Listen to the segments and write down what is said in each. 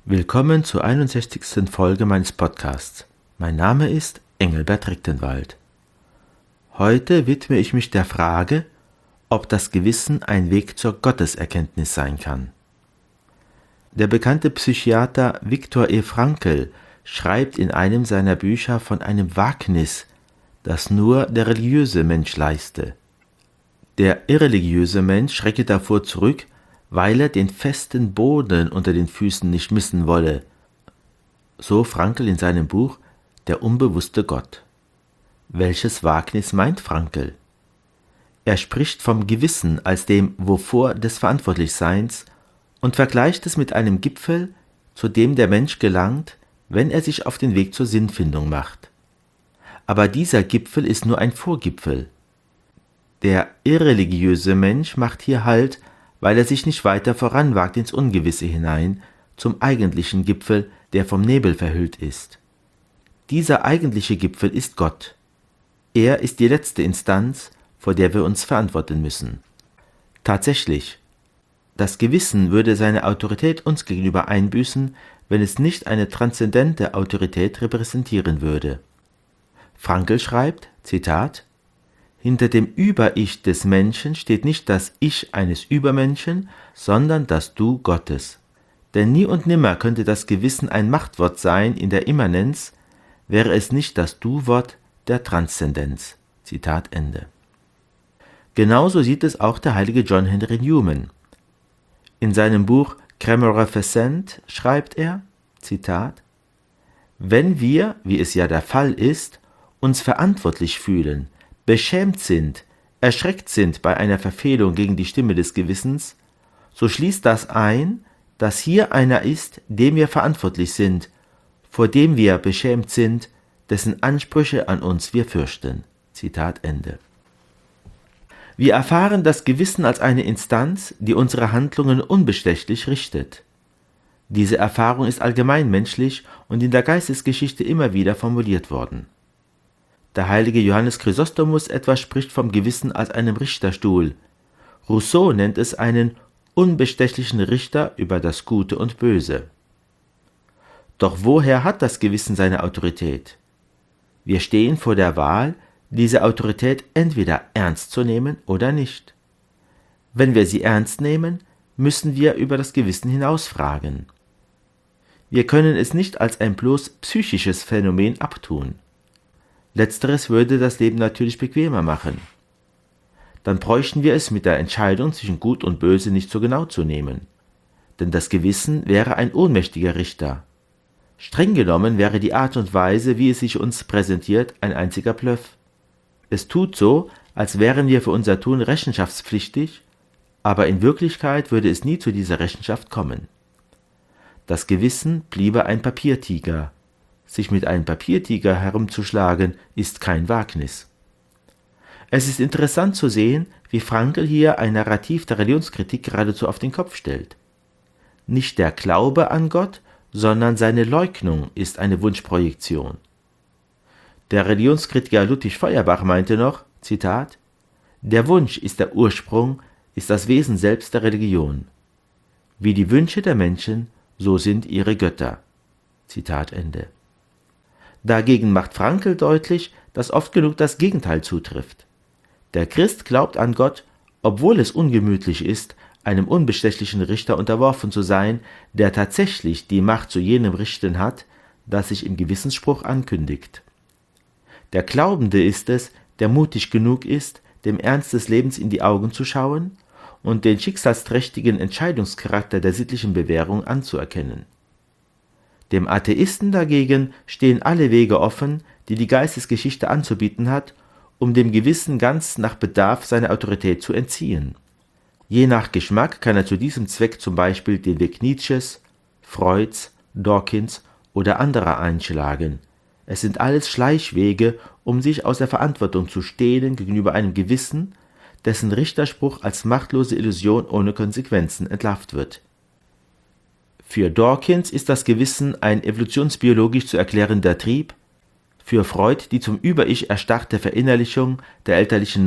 Willkommen zur 61. Folge meines Podcasts. Mein Name ist Engelbert Rechtenwald. Heute widme ich mich der Frage, ob das Gewissen ein Weg zur Gotteserkenntnis sein kann. Der bekannte Psychiater Viktor E. Frankl schreibt in einem seiner Bücher von einem Wagnis, das nur der religiöse Mensch leiste. Der irreligiöse Mensch schrecke davor zurück, weil er den festen Boden unter den Füßen nicht missen wolle. So Frankl in seinem Buch Der unbewusste Gott. Welches Wagnis meint Frankl? Er spricht vom Gewissen als dem Wovor des Verantwortlichseins und vergleicht es mit einem Gipfel, zu dem der Mensch gelangt, wenn er sich auf den Weg zur Sinnfindung macht. Aber dieser Gipfel ist nur ein Vorgipfel. Der irreligiöse Mensch macht hier Halt, weil er sich nicht weiter voranwagt ins Ungewisse hinein, zum eigentlichen Gipfel, der vom Nebel verhüllt ist. Dieser eigentliche Gipfel ist Gott. Er ist die letzte Instanz, vor der wir uns verantworten müssen. Tatsächlich, das Gewissen würde seine Autorität uns gegenüber einbüßen, wenn es nicht eine transzendente Autorität repräsentieren würde. Frankl schreibt, Zitat, hinter dem Über-Ich des Menschen steht nicht das Ich eines Übermenschen, sondern das Du Gottes. Denn nie und nimmer könnte das Gewissen ein Machtwort sein in der Immanenz, wäre es nicht das Du-Wort der Transzendenz. Zitat Ende. Genauso sieht es auch der heilige John Henry Newman. In seinem Buch Cramerificent schreibt er, Zitat, wenn wir, wie es ja der Fall ist, uns verantwortlich fühlen, beschämt sind, erschreckt sind bei einer Verfehlung gegen die Stimme des Gewissens, so schließt das ein, dass hier einer ist, dem wir verantwortlich sind, vor dem wir beschämt sind, dessen Ansprüche an uns wir fürchten. Zitat Ende. Wir erfahren das Gewissen als eine Instanz, die unsere Handlungen unbestechlich richtet. Diese Erfahrung ist allgemeinmenschlich und in der Geistesgeschichte immer wieder formuliert worden. Der heilige Johannes Chrysostomus etwa spricht vom Gewissen als einem Richterstuhl. Rousseau nennt es einen unbestechlichen Richter über das Gute und Böse. Doch woher hat das Gewissen seine Autorität? Wir stehen vor der Wahl, diese Autorität entweder ernst zu nehmen oder nicht. Wenn wir sie ernst nehmen, müssen wir über das Gewissen hinaus fragen. Wir können es nicht als ein bloß psychisches Phänomen abtun. Letzteres würde das Leben natürlich bequemer machen. Dann bräuchten wir es mit der Entscheidung zwischen Gut und Böse nicht so genau zu nehmen. Denn das Gewissen wäre ein ohnmächtiger Richter. Streng genommen wäre die Art und Weise, wie es sich uns präsentiert, ein einziger Bluff. Es tut so, als wären wir für unser Tun rechenschaftspflichtig, aber in Wirklichkeit würde es nie zu dieser Rechenschaft kommen. Das Gewissen bliebe ein Papiertiger. Sich mit einem Papiertiger herumzuschlagen, ist kein Wagnis. Es ist interessant zu sehen, wie Frankl hier ein Narrativ der Religionskritik geradezu auf den Kopf stellt. Nicht der Glaube an Gott, sondern seine Leugnung ist eine Wunschprojektion. Der Religionskritiker Ludwig Feuerbach meinte noch, Zitat, der Wunsch ist der Ursprung, ist das Wesen selbst der Religion. Wie die Wünsche der Menschen, so sind ihre Götter. Zitat Ende. Dagegen macht Frankl deutlich, dass oft genug das Gegenteil zutrifft. Der Christ glaubt an Gott, obwohl es ungemütlich ist, einem unbestechlichen Richter unterworfen zu sein, der tatsächlich die Macht zu jenem Richten hat, das sich im Gewissensspruch ankündigt. Der Glaubende ist es, der mutig genug ist, dem Ernst des Lebens in die Augen zu schauen und den schicksalsträchtigen Entscheidungscharakter der sittlichen Bewährung anzuerkennen. Dem Atheisten dagegen stehen alle Wege offen, die die Geistesgeschichte anzubieten hat, um dem Gewissen ganz nach Bedarf seine Autorität zu entziehen. Je nach Geschmack kann er zu diesem Zweck zum Beispiel den Weg Nietzsches, Freuds, Dawkins oder anderer einschlagen. Es sind alles Schleichwege, um sich aus der Verantwortung zu stehlen gegenüber einem Gewissen, dessen Richterspruch als machtlose Illusion ohne Konsequenzen entlarvt wird. Für Dawkins ist das Gewissen ein evolutionsbiologisch zu erklärender Trieb, für Freud die zum Über-Ich erstarrte Verinnerlichung der elterlichen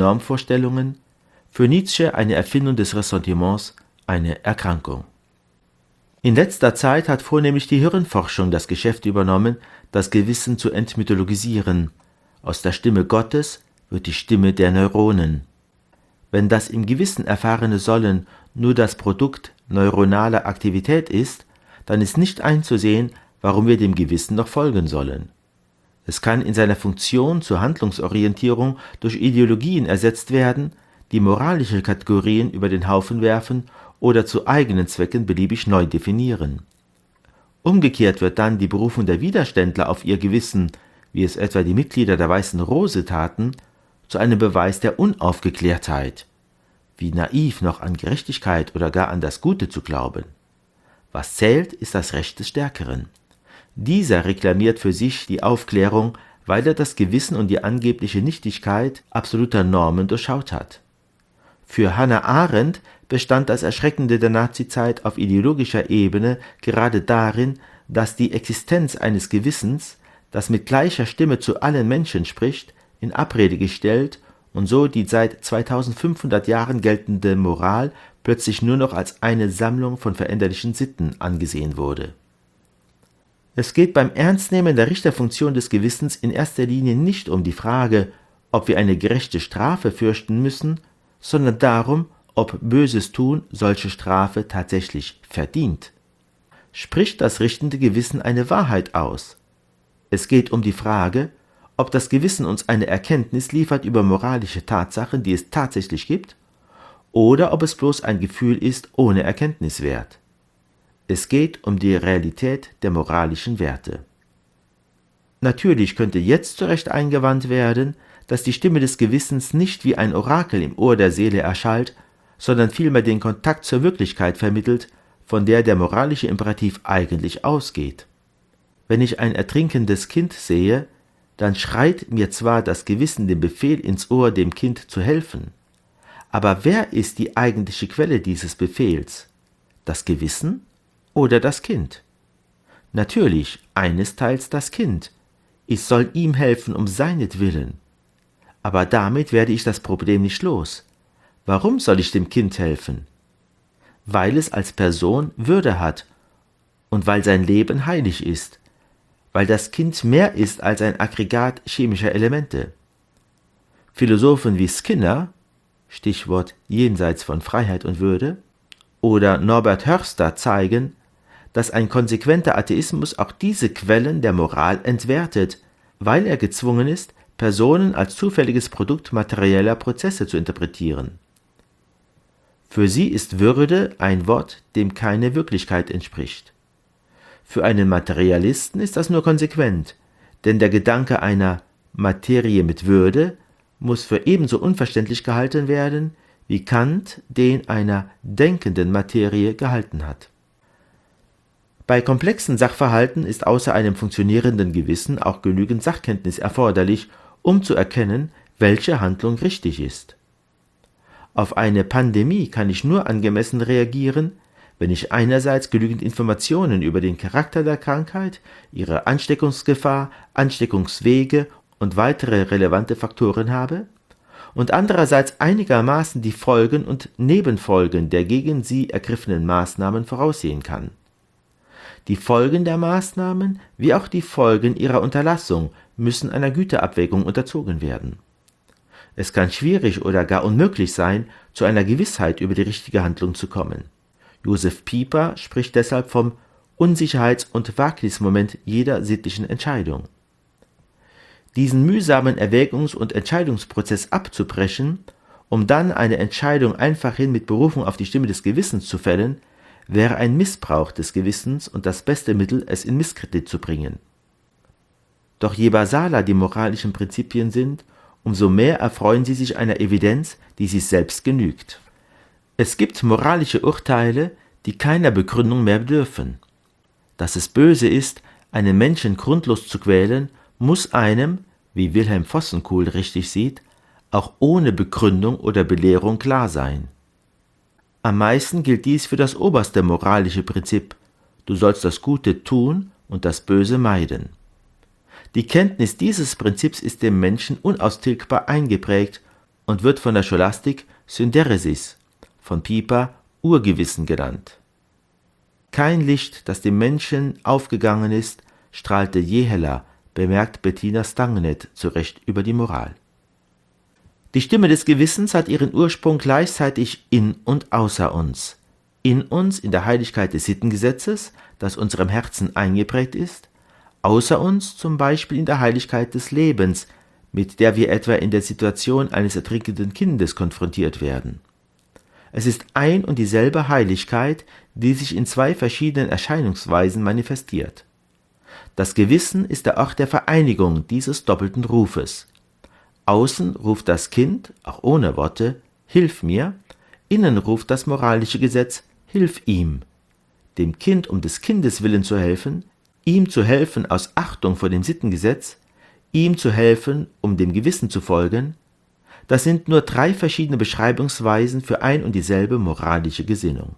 Normvorstellungen, für Nietzsche eine Erfindung des Ressentiments, eine Erkrankung. In letzter Zeit hat vornehmlich die Hirnforschung das Geschäft übernommen, das Gewissen zu entmythologisieren. Aus der Stimme Gottes wird die Stimme der Neuronen. Wenn das im Gewissen erfahrene Sollen nur das Produkt neuronaler Aktivität ist, dann ist nicht einzusehen, warum wir dem Gewissen noch folgen sollen. Es kann in seiner Funktion zur Handlungsorientierung durch Ideologien ersetzt werden, die moralische Kategorien über den Haufen werfen oder zu eigenen Zwecken beliebig neu definieren. Umgekehrt wird dann die Berufung der Widerständler auf ihr Gewissen, wie es etwa die Mitglieder der Weißen Rose taten, zu einem Beweis der Unaufgeklärtheit. Wie naiv noch an Gerechtigkeit oder gar an das Gute zu glauben. Was zählt, ist das Recht des Stärkeren. Dieser reklamiert für sich die Aufklärung, weil er das Gewissen und die angebliche Nichtigkeit absoluter Normen durchschaut hat. Für Hannah Arendt bestand das Erschreckende der Nazizeit auf ideologischer Ebene gerade darin, dass die Existenz eines Gewissens, das mit gleicher Stimme zu allen Menschen spricht, in Abrede gestellt und so die seit 2500 Jahren geltende Moral plötzlich nur noch als eine Sammlung von veränderlichen Sitten angesehen wurde. Es geht beim Ernstnehmen der Richterfunktion des Gewissens in erster Linie nicht um die Frage, ob wir eine gerechte Strafe fürchten müssen, sondern darum, ob böses Tun solche Strafe tatsächlich verdient. Spricht das richtende Gewissen eine Wahrheit aus? Es geht um die Frage, ob das Gewissen uns eine Erkenntnis liefert über moralische Tatsachen, die es tatsächlich gibt, oder ob es bloß ein Gefühl ist ohne Erkenntniswert. Es geht um die Realität der moralischen Werte. Natürlich könnte jetzt zu Recht eingewandt werden, dass die Stimme des Gewissens nicht wie ein Orakel im Ohr der Seele erschallt, sondern vielmehr den Kontakt zur Wirklichkeit vermittelt, von der der moralische Imperativ eigentlich ausgeht. Wenn ich ein ertrinkendes Kind sehe, dann schreit mir zwar das Gewissen den Befehl ins Ohr, dem Kind zu helfen, aber wer ist die eigentliche Quelle dieses Befehls? Das Gewissen oder das Kind? Natürlich einesteils das Kind. Ich soll ihm helfen um seinetwillen. Aber damit werde ich das Problem nicht los. Warum soll ich dem Kind helfen? Weil es als Person Würde hat und weil sein Leben heilig ist, weil das Kind mehr ist als ein Aggregat chemischer Elemente. Philosophen wie Skinner, Stichwort jenseits von Freiheit und Würde, oder Norbert Hörster zeigen, dass ein konsequenter Atheismus auch diese Quellen der Moral entwertet, weil er gezwungen ist, Personen als zufälliges Produkt materieller Prozesse zu interpretieren. Für sie ist Würde ein Wort, dem keine Wirklichkeit entspricht. Für einen Materialisten ist das nur konsequent, denn der Gedanke einer Materie mit Würde muss für ebenso unverständlich gehalten werden, wie Kant den einer denkenden Materie gehalten hat. Bei komplexen Sachverhalten ist außer einem funktionierenden Gewissen auch genügend Sachkenntnis erforderlich, um zu erkennen, welche Handlung richtig ist. Auf eine Pandemie kann ich nur angemessen reagieren, wenn ich einerseits genügend Informationen über den Charakter der Krankheit, ihre Ansteckungsgefahr, Ansteckungswege und weitere relevante Faktoren habe und andererseits einigermaßen die Folgen und Nebenfolgen der gegen sie ergriffenen Maßnahmen voraussehen kann. Die Folgen der Maßnahmen wie auch die Folgen ihrer Unterlassung müssen einer Güteabwägung unterzogen werden. Es kann schwierig oder gar unmöglich sein, zu einer Gewissheit über die richtige Handlung zu kommen. Josef Pieper spricht deshalb vom Unsicherheits- und Wagnismoment jeder sittlichen Entscheidung. Diesen mühsamen Erwägungs- und Entscheidungsprozess abzubrechen, um dann eine Entscheidung einfachhin mit Berufung auf die Stimme des Gewissens zu fällen, wäre ein Missbrauch des Gewissens und das beste Mittel, es in Misskredit zu bringen. Doch je basaler die moralischen Prinzipien sind, umso mehr erfreuen sie sich einer Evidenz, die sich selbst genügt. Es gibt moralische Urteile, die keiner Begründung mehr bedürfen. Dass es böse ist, einen Menschen grundlos zu quälen, muss einem, wie Wilhelm Vossenkuhl richtig sieht, auch ohne Begründung oder Belehrung klar sein. Am meisten gilt dies für das oberste moralische Prinzip: Du sollst das Gute tun und das Böse meiden. Die Kenntnis dieses Prinzips ist dem Menschen unaustilgbar eingeprägt und wird von der Scholastik Synderesis, von Pieper Urgewissen genannt. Kein Licht, das dem Menschen aufgegangen ist, strahlte je heller, bemerkt Bettina Stangenet zu Recht über die Moral. Die Stimme des Gewissens hat ihren Ursprung gleichzeitig in und außer uns. In uns in der Heiligkeit des Sittengesetzes, das unserem Herzen eingeprägt ist, außer uns zum Beispiel in der Heiligkeit des Lebens, mit der wir etwa in der Situation eines ertrinkenden Kindes konfrontiert werden. Es ist ein und dieselbe Heiligkeit, die sich in zwei verschiedenen Erscheinungsweisen manifestiert. Das Gewissen ist der Ort der Vereinigung dieses doppelten Rufes. Außen ruft das Kind, auch ohne Worte, »Hilf mir«, innen ruft das moralische Gesetz, »Hilf ihm«. Dem Kind um des Kindes willen zu helfen, ihm zu helfen aus Achtung vor dem Sittengesetz, ihm zu helfen, um dem Gewissen zu folgen, das sind nur drei verschiedene Beschreibungsweisen für ein und dieselbe moralische Gesinnung.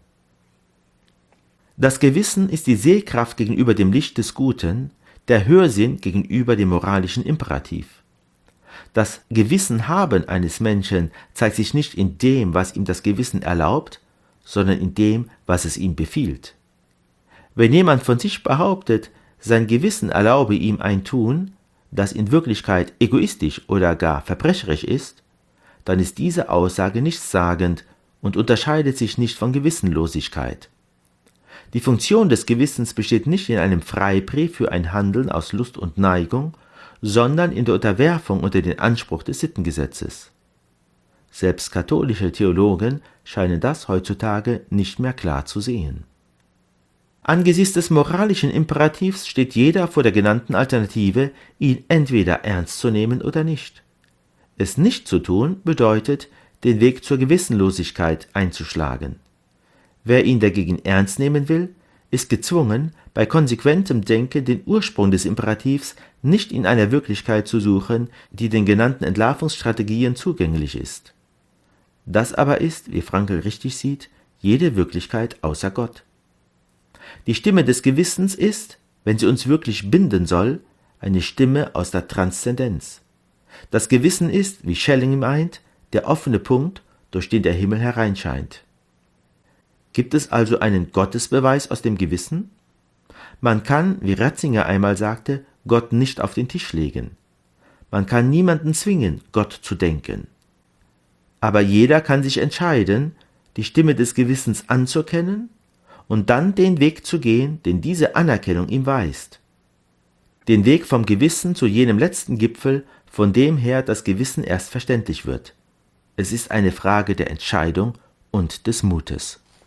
Das Gewissen ist die Sehkraft gegenüber dem Licht des Guten, der Hörsinn gegenüber dem moralischen Imperativ. Das Gewissenhaben eines Menschen zeigt sich nicht in dem, was ihm das Gewissen erlaubt, sondern in dem, was es ihm befiehlt. Wenn jemand von sich behauptet, sein Gewissen erlaube ihm ein Tun, das in Wirklichkeit egoistisch oder gar verbrecherisch ist, dann ist diese Aussage nichtssagend und unterscheidet sich nicht von Gewissenlosigkeit. Die Funktion des Gewissens besteht nicht in einem Freibrief für ein Handeln aus Lust und Neigung, sondern in der Unterwerfung unter den Anspruch des Sittengesetzes. Selbst katholische Theologen scheinen das heutzutage nicht mehr klar zu sehen. Angesichts des moralischen Imperativs steht jeder vor der genannten Alternative, ihn entweder ernst zu nehmen oder nicht. Es nicht zu tun bedeutet, den Weg zur Gewissenlosigkeit einzuschlagen. Wer ihn dagegen ernst nehmen will, ist gezwungen, bei konsequentem Denken den Ursprung des Imperativs nicht in einer Wirklichkeit zu suchen, die den genannten Entlarvungsstrategien zugänglich ist. Das aber ist, wie Frankl richtig sieht, jede Wirklichkeit außer Gott. Die Stimme des Gewissens ist, wenn sie uns wirklich binden soll, eine Stimme aus der Transzendenz. Das Gewissen ist, wie Schelling meint, der offene Punkt, durch den der Himmel hereinscheint. Gibt es also einen Gottesbeweis aus dem Gewissen? Man kann, wie Ratzinger einmal sagte, Gott nicht auf den Tisch legen. Man kann niemanden zwingen, Gott zu denken. Aber jeder kann sich entscheiden, die Stimme des Gewissens anzuerkennen und dann den Weg zu gehen, den diese Anerkennung ihm weist. Den Weg vom Gewissen zu jenem letzten Gipfel, von dem her das Gewissen erst verständlich wird. Es ist eine Frage der Entscheidung und des Mutes.